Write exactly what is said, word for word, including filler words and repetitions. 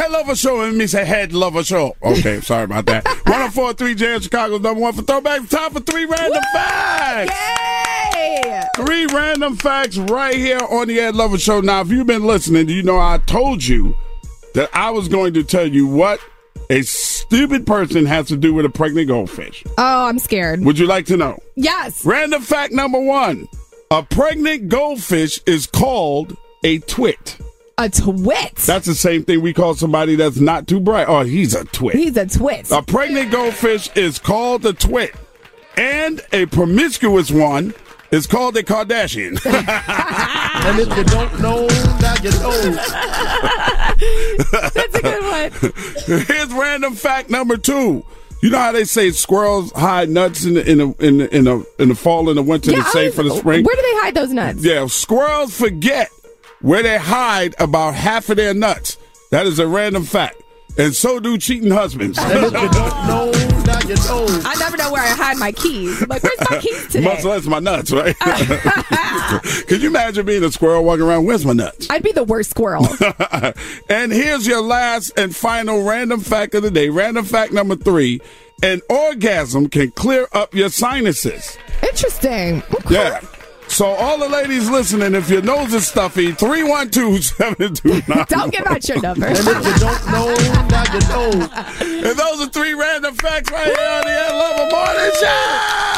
Head Lover Show. Let me say Head Lover Show. Okay, sorry about that. one oh four point three J M, Chicago's number one for throwbacks. Time for three random Woo! facts. Yay! Three random facts right here on the Head Lover Show. Now, if you've been listening, you know I told you that I was going to tell you what a stupid person has to do with a pregnant goldfish. Oh, I'm scared. Would you like to know? Yes. Random fact number one. A pregnant goldfish is called a twit. A twit? That's the same thing we call somebody that's not too bright. Oh, he's a twit. He's a twit. A pregnant goldfish is called a twit. And a promiscuous one is called a Kardashian. And if you don't know, now you know. That's a good one. Here's random fact number two. You know how they say squirrels hide nuts in the in the in the in the, in the fall and the winter Yeah, to save was- for the spring? Where do they hide those nuts? Yeah, squirrels forget where they hide about half of their nuts. That is a random fact. And so do cheating husbands. And if you don't know, now you know. I never know where I hide my keys. I'm like, where's my keys today? Much less my nuts, right? Could you imagine being a squirrel walking around? Where's my nuts? I'd be the worst squirrel. And here's your last and final random fact of the day. Random fact number three. An orgasm can clear up your sinuses. Interesting. Okay. Yeah. So all the ladies listening, if your nose is stuffy, three one two, seven two nine. Don't give out your number. And if you don't know, now you know. And those are three random facts right here on the Ed Lover Morning Show.